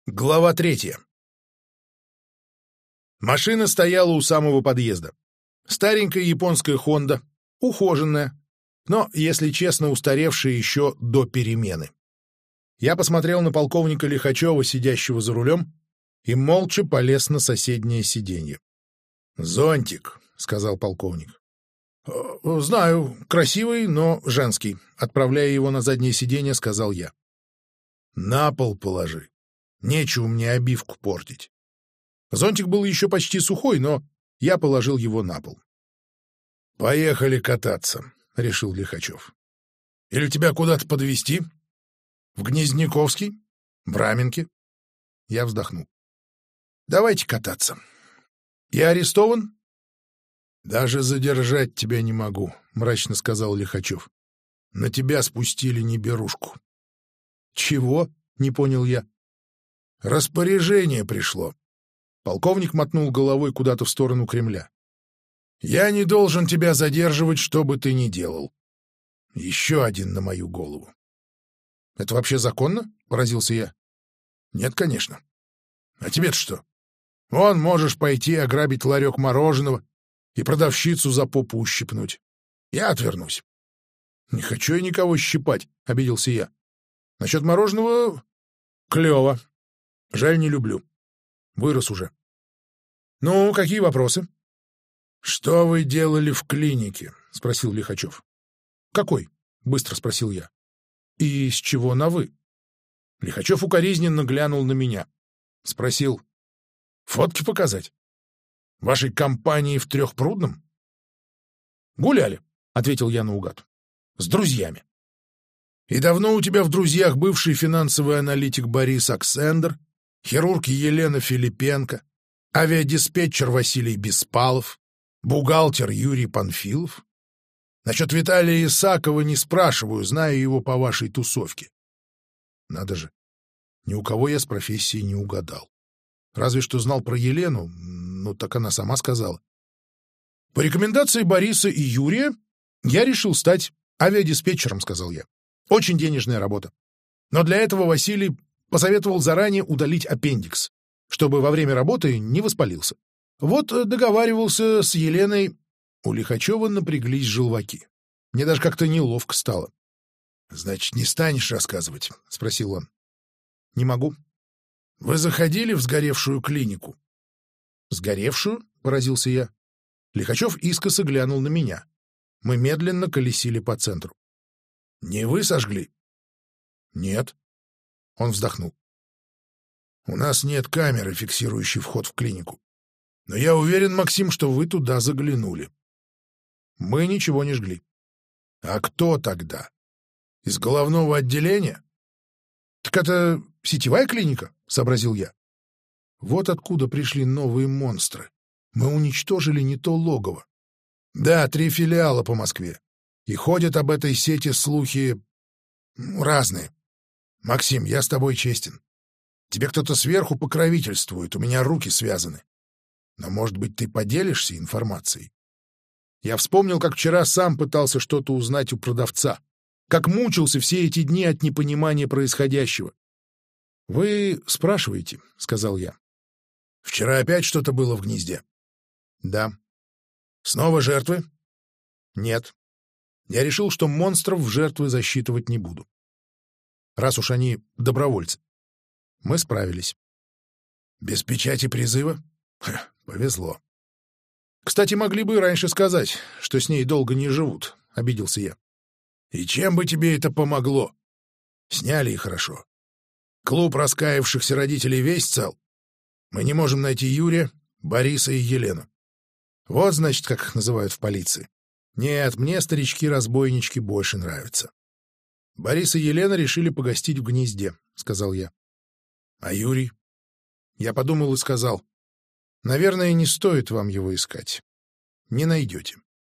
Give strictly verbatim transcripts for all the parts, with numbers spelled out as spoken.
Глава третья. Машина стояла у самого подъезда. Старенькая японская «Хонда», ухоженная, но, если честно, устаревшая еще до перемены. Я посмотрел на полковника Лихачева, сидящего за рулем, и молча полез на соседнее сиденье. «Зонтик», — сказал полковник. «Знаю, красивый, но женский», — отправляя его на заднее сиденье, сказал я. «На пол положи. Нечего мне обивку портить». Зонтик был еще почти сухой, но я положил его на пол. «Поехали кататься», — решил Лихачев. «Или тебя куда-то подвезти? В Гнездниковский? В Раменке?» Я вздохнул. «Давайте кататься. Я арестован?» «Даже задержать тебя не могу», — мрачно сказал Лихачев. «На тебя спустили неберушку». «Чего?» — не понял я. «Распоряжение пришло». Полковник мотнул головой куда-то в сторону Кремля. «Я не должен тебя задерживать, что бы ты ни делал. Еще один на мою голову». «Это вообще законно?» — поразился я. «Нет, конечно. А тебе-то что? Вон можешь пойти ограбить ларек мороженого и продавщицу за попу ущипнуть. Я отвернусь». «Не хочу я никого щипать», — обиделся я. «Насчет мороженого клево. Жаль, не люблю. Вырос уже». «Ну, какие вопросы?» «Что вы делали в клинике?» — спросил Лихачев. «Какой?» — быстро спросил я. «И с чего на «вы»?» Лихачев укоризненно глянул на меня. Спросил. «Фотки показать? Вашей компании в Трехпрудном?» «Гуляли», — ответил я наугад. «С друзьями». «И давно у тебя в друзьях бывший финансовый аналитик Борис Аксендер, хирург Елена Филипенко, авиадиспетчер Василий Беспалов, бухгалтер Юрий Панфилов? Насчет Виталия Исакова не спрашиваю, знаю его по вашей тусовке». Надо же, ни у кого я с профессией не угадал. Разве что знал про Елену, ну так она сама сказала. «По рекомендации Бориса и Юрия я решил стать авиадиспетчером», — сказал я. «Очень денежная работа. Но для этого Василий посоветовал заранее удалить аппендикс, чтобы во время работы не воспалился. Вот договаривался с Еленой». У Лихачева напряглись желваки. Мне даже как-то неловко стало. «Значит, не станешь рассказывать?» — спросил он. «Не могу». «Вы заходили в сгоревшую клинику?» «Сгоревшую?» — поразился я. Лихачев искоса глянул на меня. Мы медленно колесили по центру. «Не вы сожгли?» «Нет». Он вздохнул. «У нас нет камеры, фиксирующей вход в клинику. Но я уверен, Максим, что вы туда заглянули». «Мы ничего не жгли». «А кто тогда? Из головного отделения?» «Так это сетевая клиника?» — сообразил я. Вот откуда пришли новые монстры. Мы уничтожили не то логово. Да, три филиала по Москве. И ходят об этой сети слухи разные. Максим, я с тобой честен. Тебе кто-то сверху покровительствует, у меня руки связаны. Но, может быть, ты поделишься информацией?» Я вспомнил, как вчера сам пытался что-то узнать у продавца, как мучился все эти дни от непонимания происходящего. «Вы спрашиваете», — сказал я. «Вчера опять что-то было в гнезде?» «Да». «Снова жертвы?» «Нет». Я решил, что монстров в жертвы засчитывать не буду. Раз уж они добровольцы. Мы справились. «Без печати призыва?» Ха, повезло. «Кстати, могли бы и раньше сказать, что с ней долго не живут», — обиделся я. «И чем бы тебе это помогло? Сняли и хорошо. Клуб раскаявшихся родителей весь цел. Мы не можем найти Юрия, Бориса и Елену. Вот, значит, как их называют в полиции. Нет, мне старички-разбойнички больше нравятся». «Борис и Елена решили погостить в гнезде», — сказал я. «А Юрий?» Я подумал и сказал. «Наверное, не стоит вам его искать. Не найдете».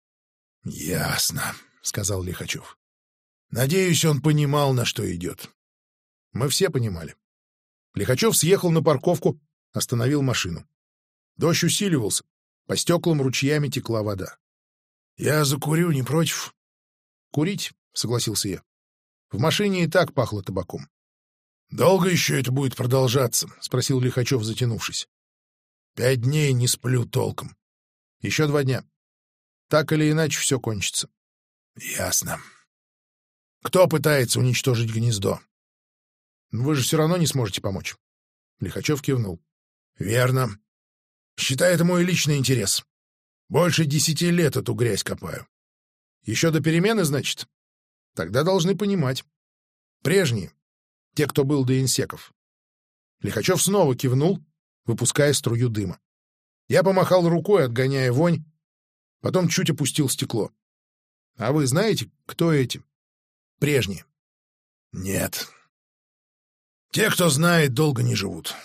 «Ясно», — сказал Лихачев. «Надеюсь, он понимал, на что идет». Мы все понимали. Лихачев съехал на парковку, остановил машину. Дождь усиливался, по стеклам ручьями текла вода. «Я закурю, не против?» «Курить», — согласился я. В машине и так пахло табаком. Долго еще это будет продолжаться? — спросил Лихачев, затянувшись. — Пять дней не сплю толком. — Еще два дня. Так или иначе все кончится. — Ясно. Кто пытается уничтожить гнездо? — Вы же все равно не сможете помочь. Лихачев кивнул. — Верно. Считай, это мой личный интерес. Больше десяти лет эту грязь копаю. Еще до перемены, значит? Тогда должны понимать. Прежние, те, кто был до инсеков. Лихачев снова кивнул, выпуская струю дыма. Я помахал рукой, отгоняя вонь, потом чуть опустил стекло. А вы знаете, кто эти? Прежние. Нет. Те, кто знает, долго не живут.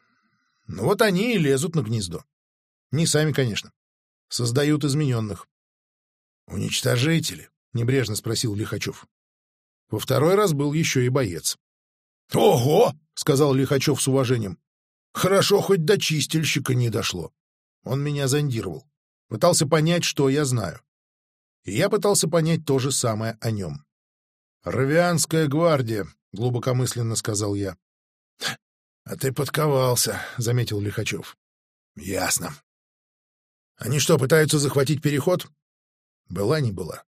Ну вот они и лезут на гнездо. Не сами, конечно. Создают измененных. Уничтожители? — небрежно спросил Лихачев. Во второй раз был еще и боец. — Ого! — сказал Лихачев с уважением. — Хорошо, хоть до чистильщика не дошло. Он меня зондировал. Пытался понять, что я знаю. И я пытался понять то же самое о нем. — Равианская гвардия, — глубокомысленно сказал я. — А ты подковался, — заметил Лихачев. — Ясно. — Они что, пытаются захватить переход? — Была не была.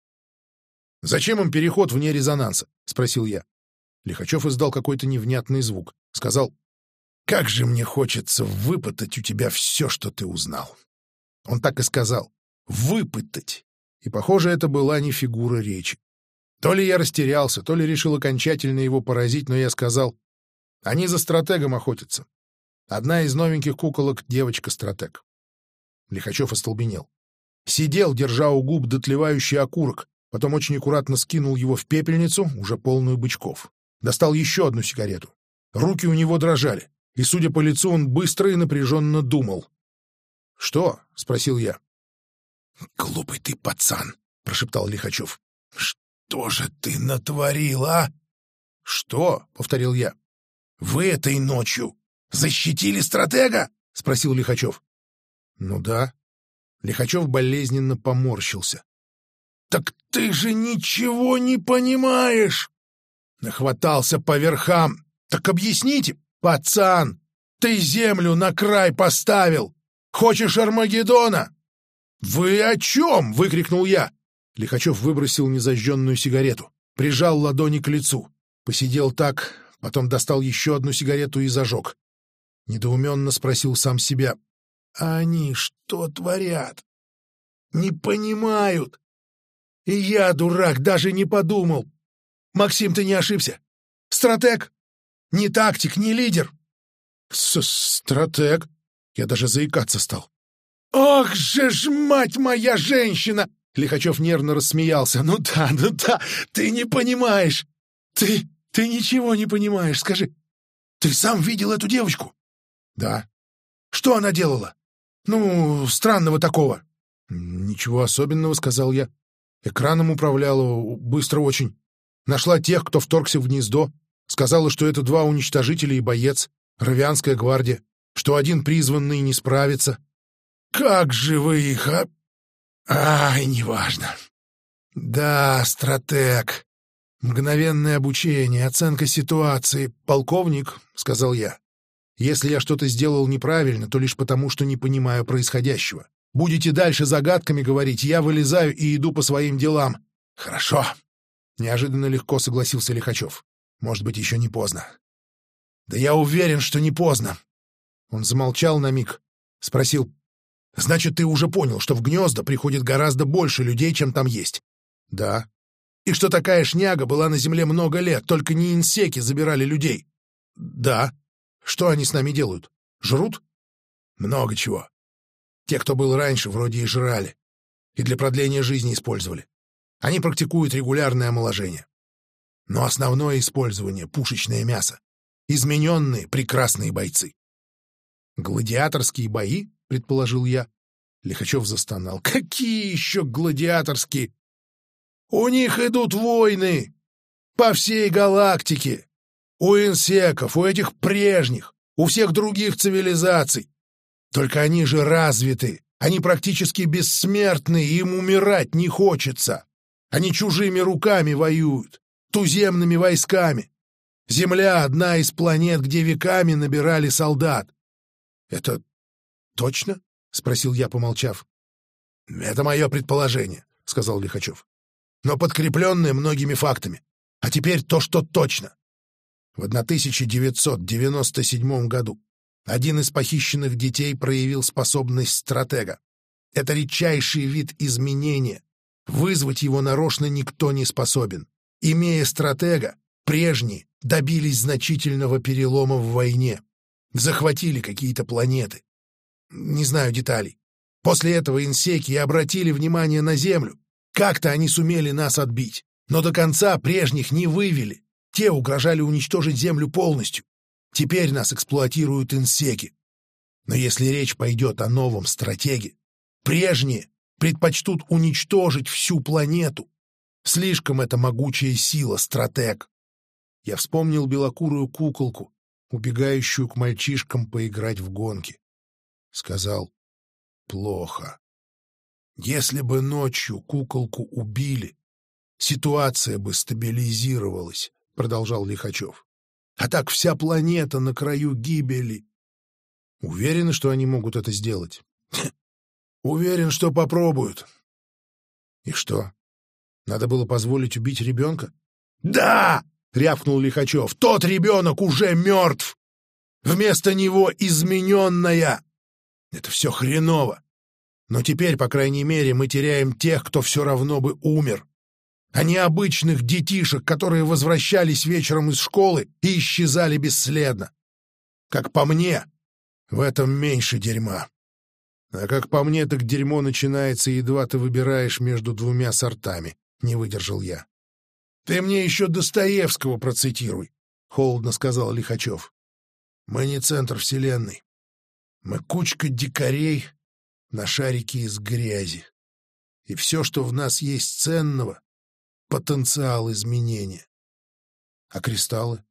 — Зачем им переход вне резонанса? — спросил я. Лихачев издал какой-то невнятный звук. Сказал: — Как же мне хочется выпытать у тебя все, что ты узнал. Он так и сказал. Выпытать. И, похоже, это была не фигура речи. То ли я растерялся, то ли решил окончательно его поразить, но я сказал: они за стратегом охотятся. Одна из новеньких куколок — девочка-стратег. Лихачев остолбенел. Сидел, держа у губ дотлевающий окурок, потом очень аккуратно скинул его в пепельницу, уже полную бычков. Достал еще одну сигарету. Руки у него дрожали, и, судя по лицу, он быстро и напряженно думал. — Что? — спросил я. — Глупый ты пацан, — прошептал Лихачев. — Что же ты натворил, а? — Что? — повторил я. — Вы этой ночью защитили стратега? — спросил Лихачев. — Ну да. Лихачев болезненно поморщился. — Так ты же ничего не понимаешь! Нахватался по верхам. Так объясните, пацан, ты землю на край поставил. Хочешь Армагеддона? — Вы о чем? — выкрикнул я. Лихачев выбросил незажженную сигарету, прижал ладони к лицу, посидел так, потом достал еще одну сигарету и зажег. Недоуменно спросил сам себя: а они что творят? Не понимают. И я, дурак, даже не подумал. Максим, ты не ошибся. Стратег. Не тактик, не лидер. С Стратег? Я даже заикаться стал. Ох же ж, мать моя женщина! Лихачев нервно рассмеялся. Ну да, ну да, ты не понимаешь. Ты, ты ничего не понимаешь. Скажи, ты сам видел эту девочку? Да. Что она делала? Ну, странного такого. Ничего особенного, сказал я. Экраном управляла, быстро очень. Нашла тех, кто вторгся в гнездо. Сказала, что это два уничтожителя и боец, Равианская гвардия, что один призванный не справится. Как же вы их, а? Ай, неважно. Да, стратег. Мгновенное обучение, оценка ситуации. Полковник, сказал я. Если я что-то сделал неправильно, то лишь потому, что не понимаю происходящего. Будете дальше загадками говорить, я вылезаю и иду по своим делам. Хорошо. Неожиданно легко согласился Лихачев. Может быть, еще не поздно. Да я уверен, что не поздно. Он замолчал на миг, спросил: значит, ты уже понял, что в гнезда приходит гораздо больше людей, чем там есть? Да. И что такая шняга была на земле много лет, только не инсеки забирали людей? Да. Что они с нами делают? Жрут? Много чего. Те, кто был раньше, вроде и жрали. И для продления жизни использовали. Они практикуют регулярное омоложение. Но основное использование — пушечное мясо. Измененные прекрасные бойцы. Гладиаторские бои, предположил я. Лихачев застонал. Какие еще гладиаторские? У них идут войны по всей галактике. У инсеков, у этих прежних, у всех других цивилизаций. Только они же развиты, они практически бессмертны, им умирать не хочется. Они чужими руками воюют, туземными войсками. Земля — одна из планет, где веками набирали солдат. — Это точно? — спросил я, помолчав. — Это мое предположение, — сказал Лихачев, — но подкрепленное многими фактами. А теперь то, что точно. В тысяча девятьсот девяносто седьмом году один из похищенных детей проявил способность стратега. Это редчайший вид изменения. Вызвать его нарочно никто не способен. Имея стратега, прежние добились значительного перелома в войне. Захватили какие-то планеты. Не знаю деталей. После этого инсеки обратили внимание на Землю. Как-то они сумели нас отбить, но до конца прежних не вывели. Те угрожали уничтожить Землю полностью. Теперь нас эксплуатируют инсеки. Но если речь пойдет о новом стратеге, прежние предпочтут уничтожить всю планету. Слишком это могучая сила, стратег. Я вспомнил белокурую куколку, убегающую к мальчишкам поиграть в гонки. Сказал: плохо. Если бы ночью куколку убили, ситуация бы стабилизировалась, продолжал Лихачев. А так вся планета на краю гибели. Уверены, что они могут это сделать? Уверен, что попробуют. И что? Надо было позволить убить ребенка? Да! Рявкнул Лихачев. Тот ребенок уже мертв! Вместо него измененная! Это все хреново. Но теперь, по крайней мере, мы теряем тех, кто все равно бы умер. А не обычных детишек, которые возвращались вечером из школы и исчезали бесследно. Как по мне, в этом меньше дерьма. А как по мне, так дерьмо начинается, едва ты выбираешь между двумя сортами, — не выдержал я. — Ты мне еще Достоевского процитируй, — холодно сказал Лихачев. — Мы не центр вселенной. Мы кучка дикарей на шарике из грязи. И все, что в нас есть ценного — потенциал изменения. А кристаллы?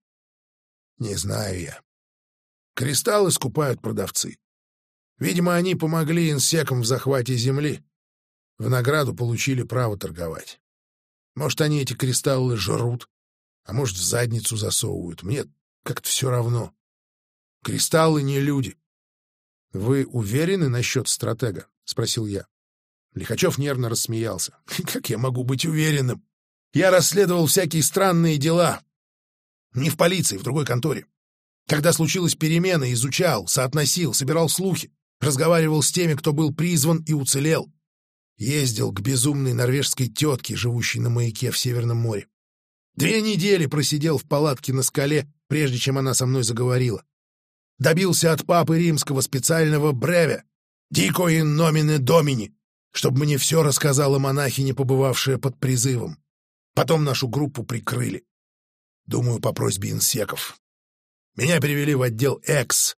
Не знаю я. Кристаллы скупают продавцы. Видимо, они помогли инсекам в захвате земли. В награду получили право торговать. Может, они эти кристаллы жрут, а может, в задницу засовывают. Мне как-то все равно. Кристаллы не люди. — Вы уверены насчет стратега? — спросил я. Лихачев нервно рассмеялся. — Как я могу быть уверенным? Я расследовал всякие странные дела. Не в полиции, в другой конторе. Когда случилась перемена, изучал, соотносил, собирал слухи. Разговаривал с теми, кто был призван и уцелел. Ездил к безумной норвежской тетке, живущей на маяке в Северном море. Две недели просидел в палатке на скале, прежде чем она со мной заговорила. Добился от папы римского специального бреве, дико ин номине домини, чтобы мне все рассказала монахиня, побывавшая под призывом. Потом нашу группу прикрыли. Думаю, по просьбе инсеков. Меня перевели в отдел Экс.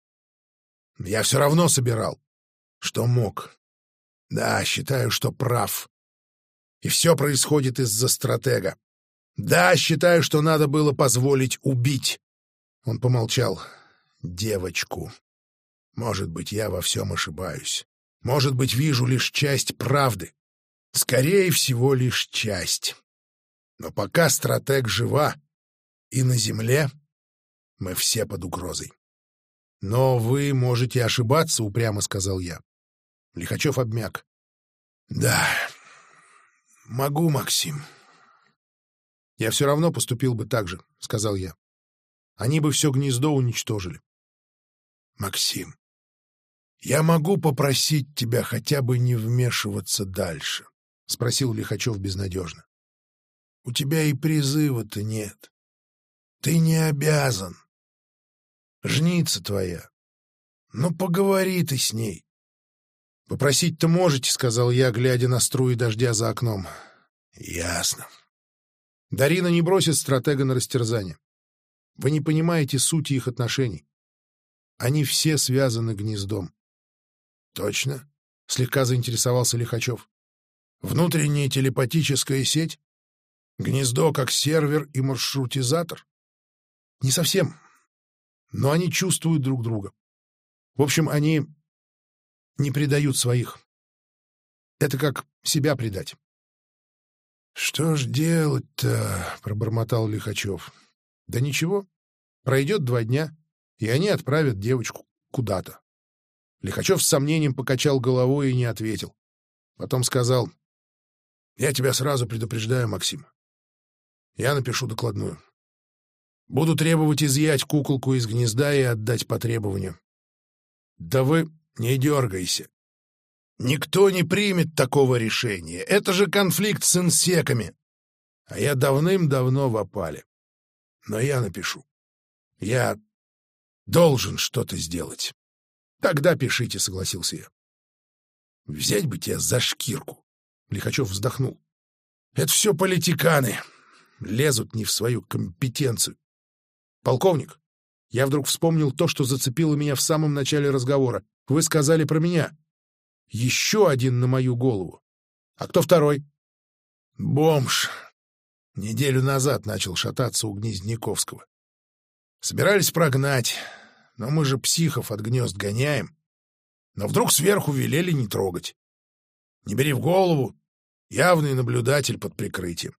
Я все равно собирал, что мог. Да, считаю, что прав. И все происходит из-за стратега. Да, считаю, что надо было позволить убить. Он помолчал. Девочку. Может быть, я во всем ошибаюсь. Может быть, вижу лишь часть правды. Скорее всего, лишь часть. Но пока стратег жива и на земле, мы все под угрозой. — Но вы можете ошибаться, — упрямо сказал я. Лихачев обмяк. — Да, могу, Максим. — Я все равно поступил бы так же, — сказал я. Они бы все гнездо уничтожили. — Максим, я могу попросить тебя хотя бы не вмешиваться дальше? — спросил Лихачев безнадежно. — У тебя и призыва-то нет. Ты не обязан. Жница твоя. Ну, поговори ты с ней. — Попросить-то можете, — сказал я, глядя на струи дождя за окном. — Ясно. Дарина не бросит стратега на растерзание. Вы не понимаете сути их отношений. Они все связаны гнездом. — Точно? — слегка заинтересовался Лихачев. — Внутренняя телепатическая сеть? Гнездо как сервер и маршрутизатор? — Не совсем. Но они чувствуют друг друга. В общем, они не предают своих. Это как себя предать. — Что ж делать-то? — пробормотал Лихачев. — Да ничего. Пройдет два дня, и они отправят девочку куда-то. Лихачев с сомнением покачал головой и не ответил. Потом сказал: «Я тебя сразу предупреждаю, Максим. Я напишу докладную. Буду требовать изъять куколку из гнезда и отдать по требованию». «Да вы не дергайся. Никто не примет такого решения. Это же конфликт с инсеками. А я давным-давно в опале. Но я напишу. Я должен что-то сделать». «Тогда пишите», — согласился я. «Взять бы тебя за шкирку», — Лихачев вздохнул. «Это все политиканы. Лезут не в свою компетенцию. Полковник, я вдруг вспомнил то, что зацепило меня в самом начале разговора. Вы сказали про меня. Еще один на мою голову. А кто второй?» «Бомж. Неделю назад начал шататься у Гнездниковского. Собирались прогнать, но мы же психов от гнезд гоняем. Но вдруг сверху велели не трогать. Не бери в голову, явный наблюдатель под прикрытием.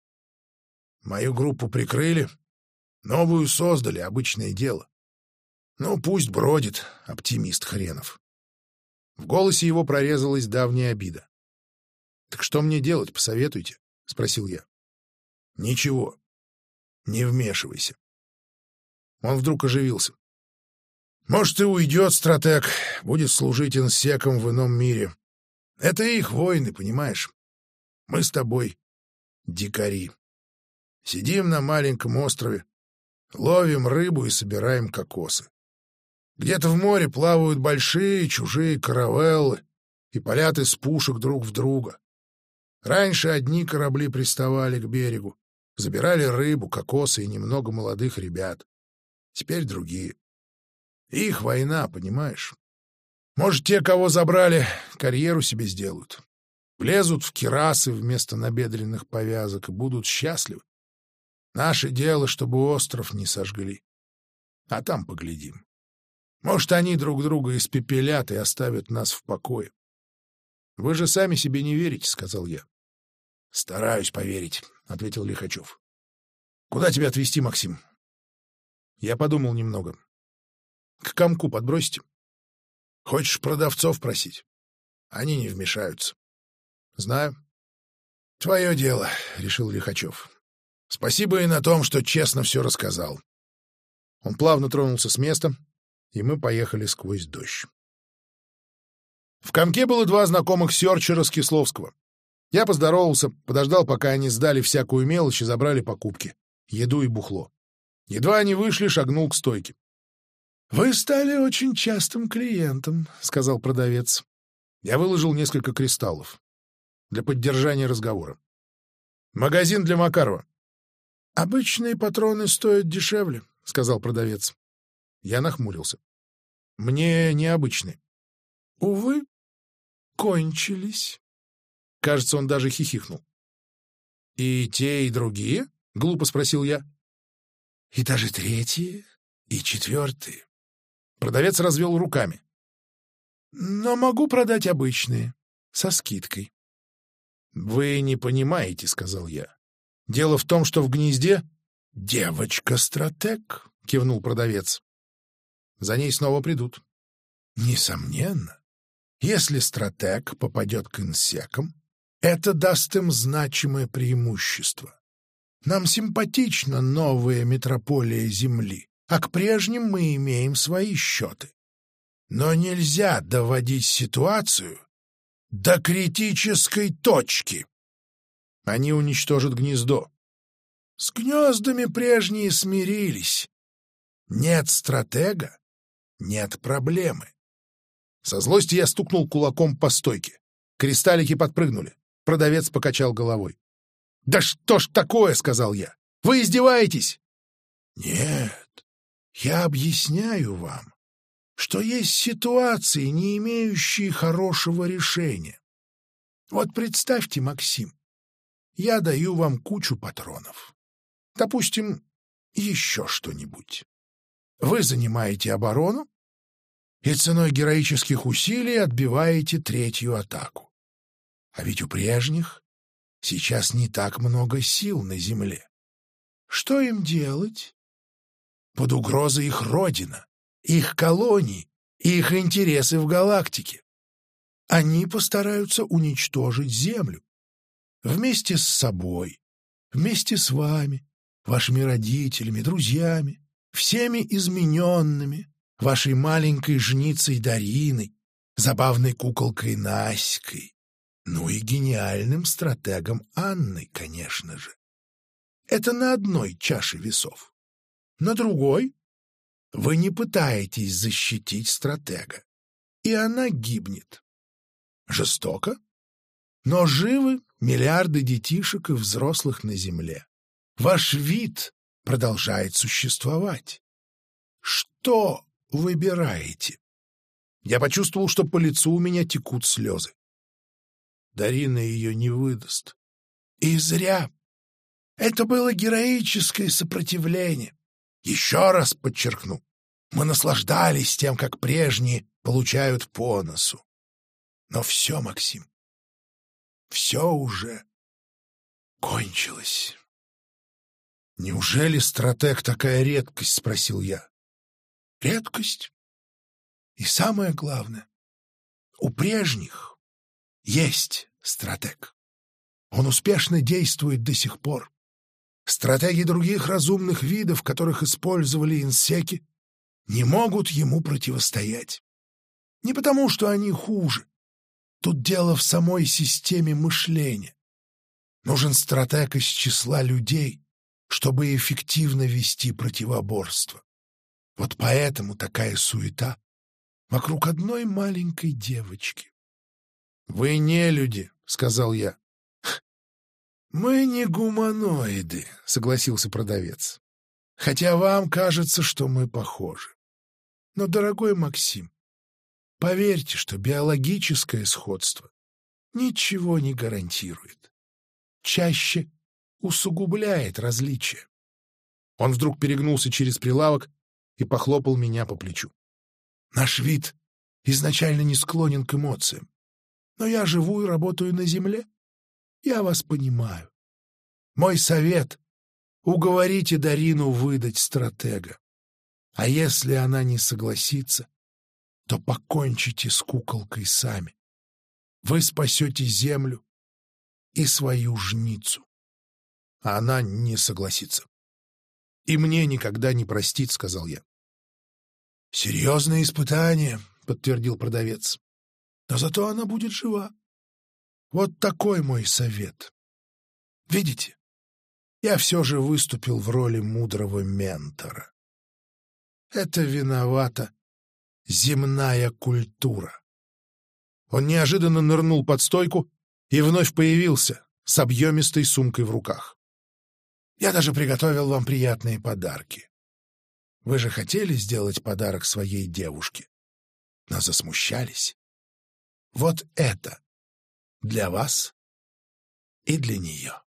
Мою группу прикрыли, новую создали, обычное дело. Ну, пусть бродит, оптимист хренов». В голосе его прорезалась давняя обида. «Так что мне делать, посоветуйте?» — спросил я. «Ничего, не вмешивайся». Он вдруг оживился. «Может, и уйдет стратег, будет служить инсекам в ином мире. Это их войны, понимаешь? Мы с тобой дикари. Сидим на маленьком острове, ловим рыбу и собираем кокосы. Где-то в море плавают большие чужие каравеллы и палят из пушек друг в друга. Раньше одни корабли приставали к берегу, забирали рыбу, кокосы и немного молодых ребят. Теперь другие. Их война, понимаешь? Может, те, кого забрали, карьеру себе сделают. Влезут в кирасы вместо набедренных повязок и будут счастливы. Наше дело, чтобы остров не сожгли. А там поглядим. Может, они друг друга испепелят и оставят нас в покое. — Вы же сами себе не верите, — сказал я. — Стараюсь поверить, — ответил Лихачев. — Куда тебя отвезти, Максим? Я подумал немного. — К комку подбросите? — Хочешь продавцов просить? Они не вмешаются. — Знаю. — Твое дело, — решил Лихачев. — Спасибо и на том, что честно все рассказал. Он плавно тронулся с места, и мы поехали сквозь дождь. В комке было два знакомых серчера с Кисловского. Я поздоровался, подождал, пока они сдали всякую мелочь и забрали покупки — еду и бухло. Едва они вышли, шагнул к стойке. — Вы стали очень частым клиентом, — сказал продавец. Я выложил несколько кристаллов для поддержания разговора. — Магазин для Макарова. — Обычные патроны стоят дешевле, — сказал продавец. Я нахмурился. — Мне необычные. — Увы, кончились. Кажется, он даже хихикнул. — И те, и другие? — глупо спросил я. — И даже третьи, и четвертые. Продавец развел руками. — Но могу продать обычные, со скидкой. — Вы не понимаете, — сказал я. — Дело в том, что в гнезде... — Девочка-стратег, — кивнул продавец. За ней снова придут. Несомненно. Если стратег попадет к инсекам, это даст им значимое преимущество. Нам симпатична новая метрополия Земли, а к прежним мы имеем свои счеты. Но нельзя доводить ситуацию до критической точки. Они уничтожат гнездо. С гнездами прежние смирились. Нет стратега, нет проблемы. Со злости я стукнул кулаком по стойке. Кристаллики подпрыгнули. Продавец покачал головой. — Да что ж такое, — сказал я. — Вы издеваетесь? — Нет, я объясняю вам, что есть ситуации, не имеющие хорошего решения. Вот представьте, Максим, я даю вам кучу патронов. Допустим, еще что-нибудь. Вы занимаете оборону и ценой героических усилий отбиваете третью атаку. А ведь у прежних сейчас не так много сил на земле. Что им делать? Под угрозой их родина, их колонии и их интересы в галактике. Они постараются уничтожить Землю. Вместе с собой, вместе с вами, вашими родителями, друзьями, всеми измененными, вашей маленькой жницей Дариной, забавной куколкой Наськой, ну и гениальным стратегом Анной, конечно же. Это на одной чаше весов. На другой вы не пытаетесь защитить стратега, и она гибнет. Жестоко, но живы миллиарды детишек и взрослых на Земле. Ваш вид продолжает существовать. Что выбираете? Я почувствовал, что по лицу у меня текут слезы. Дарина ее не выдаст. И зря. Это было героическое сопротивление. Еще раз подчеркну, мы наслаждались тем, как прежние получают по носу. Но все, Максим, все уже кончилось. «Неужели стратег такая редкость?» — спросил я. «Редкость. И самое главное, у прежних есть стратег. Он успешно действует до сих пор. Стратеги других разумных видов, которых использовали инсеки, не могут ему противостоять. Не потому, что они хуже. Тут дело в самой системе мышления. Нужен стратег из числа людей, чтобы эффективно вести противоборство. Вот поэтому такая суета вокруг одной маленькой девочки. — Вы не люди, — сказал я. — Мы не гуманоиды, — согласился продавец. — Хотя вам кажется, что мы похожи. Но, дорогой Максим, поверьте, что биологическое сходство ничего не гарантирует. Чаще усугубляет различия. Он вдруг перегнулся через прилавок и похлопал меня по плечу. Наш вид изначально не склонен к эмоциям. Но я живу и работаю на Земле. Я вас понимаю. Мой совет — уговорите Дарину выдать стратега. А если она не согласится, то покончите с куколкой сами. Вы спасете Землю и свою жницу. А она не согласится. И мне никогда не простит, — сказал я. Серьезное испытание, — подтвердил продавец. Но зато она будет жива. Вот такой мой совет. Видите, я все же выступил в роли мудрого ментора. Это виновата земная культура. Он неожиданно нырнул под стойку и вновь появился с объемистой сумкой в руках. Я даже приготовил вам приятные подарки. Вы же хотели сделать подарок своей девушке, но засмущались. Вот это для вас и для нее.